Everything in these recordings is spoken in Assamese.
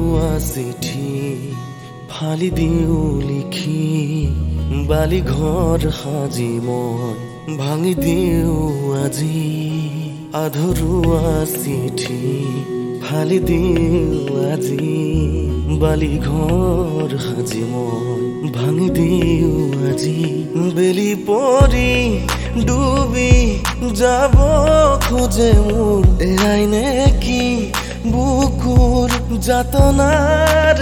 আধৰুৱা চিঠি ফালি দিওঁ লিখি বালি ঘৰ সাজি মই ভাঙি দিওঁ আজি আধৰুৱা চিঠি ফালি দিওঁ আজি বালি ঘৰ সাজি মই ভাঙি দিওঁ আজি বেলি পৰি ডুবি যাব খোজে মোৰ এৰাই নেকি বুকুৰ যাতনাৰ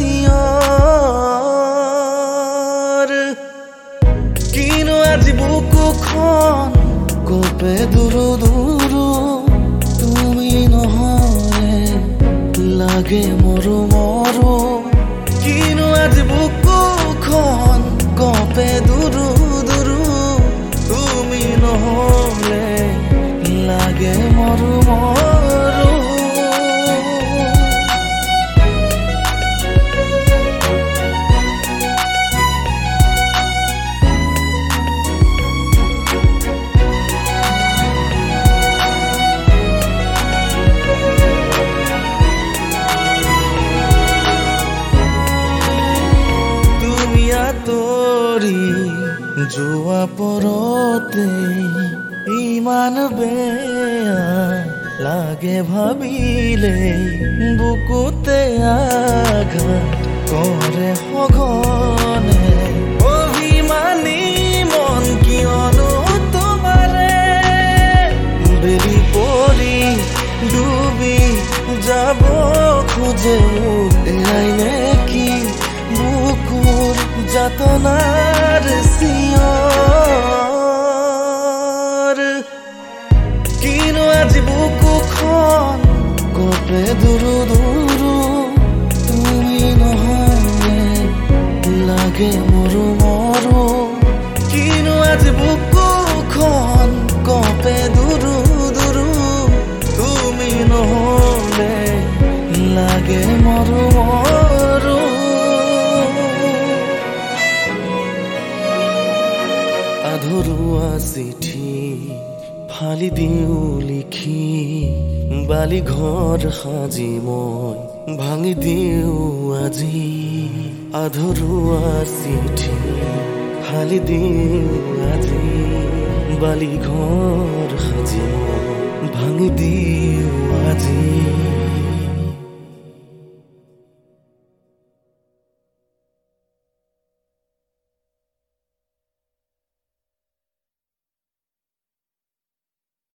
চিঞৰ কিনো আজি বুকুখন কপে দুৰু দুৰু তুমি নহলে লাগে মৰো মৰো কিনো আজি বুকুখন কপে দুৰু দুৰু তুমি নহলে লাগে মৰো মৰো যোৱা পৰতে ইমান বেয়া লাগে ভাবিলে বুকুতে আঘাত কৰে সঘনে অভিমানী মন কিয়নো তোমাৰে বেলি পৰি ডুবি যাব খোজে এৰাই নেকি বুকুৰ যাতনাৰ চিঞৰ কিনো আজি বুকুখন কপে দুৰু দুৰু তুমি নহলে লাগে মৰো মৰো কিনো আজি বুকুখন কপে দুৰু দুৰু তুমি নহলে লাগে মৰো মৰো আধৰুৱা চিঠি ফালি দিওঁ লিখি বালি ঘৰ সাজি মই ভাঙি দিওঁ আজি আধৰুৱা চিঠি ফালি দিওঁ আজি বালি ঘৰ সাজি মই ভাঙি দিওঁ আজি